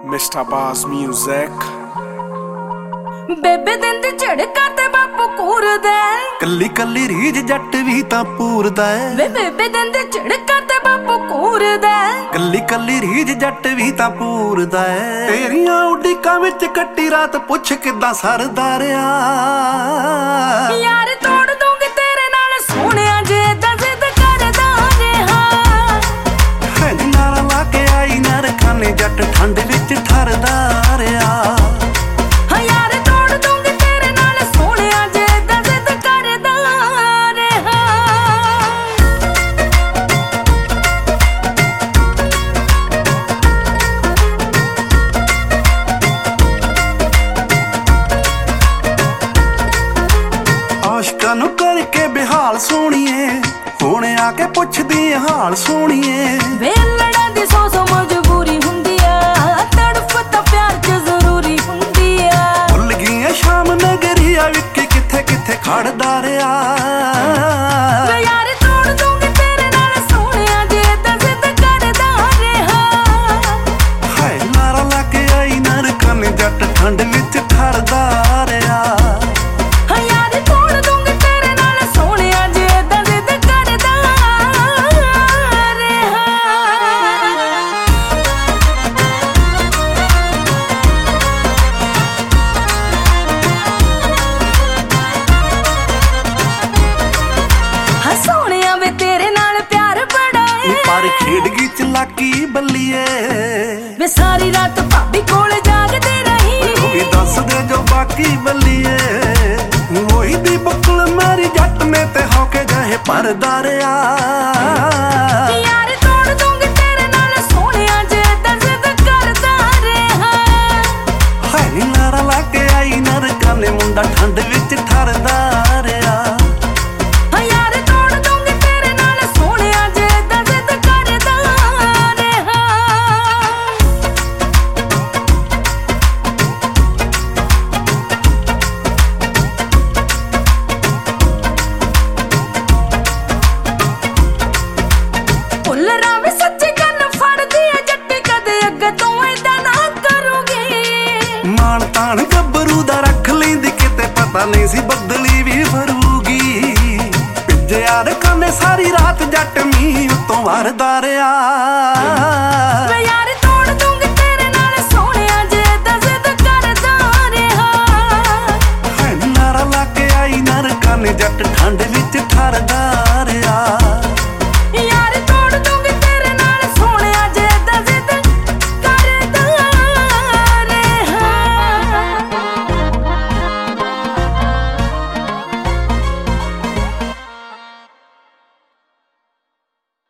Mr. Bass Music। ਬੇਬੇ ਦਿੰਦੀ ਝੜਕਾ ਤੇ ਬਾਪੂ ਕੂਰਦਾ, ਕੱਲੀ ਕੱਲੀ ਰੀਝ ਜੱਟ ਵੀ ਤਾਂ ਪੂਰਦਾ ਏ। ਵੇ ਬੇਬੇ ਦਿੰਦੀ ਝੜਕਾ ਤੇ ਬਾਪੂ ਕੂਰਦਾ, ਕੱਲੀ ਕੱਲੀ ਰੀਝ ਜੱਟ ਵੀ ਤਾਂ ਪੂਰਦਾ ਏ। ਤੇਰੀਆਂ ਉਡੀਕਾਂ ਵਿੱਚ ਕੱਟੀ ਰਾਤ ਪੁੱਛ ਕਿੱਦਾਂ ਸਰਦਾ ਰਿਆ। ਯਾਰ ਤੋੜ ਦੂੰਗੀ ਤੇਰੇ ਨਾਲ ਸੋਹਣਿਆ ਜੇ ਏਦਾਂ ਜ਼ਿੱਦ ਕਰਦਾ ਰਿਹਾ। ਹੈ ਨੀ ਨਾਲ ਲਾ ਕੇ ਆਈ ਨਰਖਾਨੇ ਜੱਟ ਠੰਡ ਵਿੱਚ ਠਰਦਾ ਰਿਆ। ਆਸ਼ਕਾਂ ਨੂੰ ਕਰਕੇ ਬਿਹਾਲ ਸੋਹਣੀਏ, ਹੁਣ ਆ ਕੇ ਪੁੱਛਦੀ ਹਾਲ ਸੋਹਣੀਏ। ਵੇ ਲੜਾਂ ਦੀ ਸੌ ਮਜਬੂਰੀ ਹੁੰਦੀ ਆ, ਤੜਫ ਤਾਂ ਪਿਆਰ 'ਚ ਜ਼ਰੂਰੀ ਹੁੰਦੀ ਆ। ਭੁੱਲ ਗਈਆਂ ਸ਼ਾਮ ਨਗਰੀਆ ਵਿੱਕੀ ਕਿੱਥੇ ਕਿੱਥੇ ਖੜਦਾ ਰਿਆ। ਵੇ ਯਾਰ ਤੋੜ ਦੂੰਗੀ ਤੇਰੇ ਨਾਲ ਸੋਹਣਿਆ ਜੇ ਏਦਾਂ ਜ਼ਿੱਦ ਕਰਦਾ ਰਿਹਾ। ਹਾਏ ਨਾਰਾ ਲਾ ਕੇ ਆਈ ਨਰਖਾਨੇ ਜੱਟ ਠੰਡ ਵਿੱਚ ਠਰਦਾ ਰਿਆ। ਪਰ ਖੇਡ ਗਈ ਚਲਾਕੀ ਬੱਲੀਏ, ਵੇ ਸਾਰੀ ਰਾਤ ਭਾਬੀ ਕੋਲ ਜਾਗਦੀ ਰਹੀ। ਉਹ ਵੀ ਦੱਸ ਦੇ ਜੋ ਬਾਕੀ ਬੱਲੀਏ। ਉਹੀ ਦੀ ਬੁੱਕਲ ਮੇਰੀ ਜੱਟ ਨੇ ਤੇ ਹੋ ਕੇ ਜਾਏ ਪਰਦਾ ਰਿਆ। ਯਾਰ ਤੋੜ ਦੂੰਗੀ ਤੇਰੇ ਨਾਲ ਸੋਹਣਿਆ ਜੇ ਏਦਾਂ ਜ਼ਿੱਦ ਕਰਦਾ ਰਿਹਾ। ਹਾਏ ਨੀ ਨਾਰਾ ਲਾ ਕੇ ਆਈ ਨਰਖਾਨੇ ਮੁੰਡਾ ਠੰਡ ਵਿੱਚ ਠਰਦਾ ਰਿਆ। ਮਾਣ ਤਾਣ ਗੱਭਰੂ ਦਾ ਰੱਖ ਲੈਂਦੀ ਕਿਤੇ ਪਤਾ ਨਹੀਂ ਸੀ ਬਦਲੀ ਵੀ ਫਰੂਗੀ। ਭਿੱਜਿਆ ਰਖਾਨੇ ਸਾਰੀ ਰਾਤ ਜੱਟ ਮੀਂਹ ਉੱਤੋਂ ਵਰਦਾ ਰਿਆ।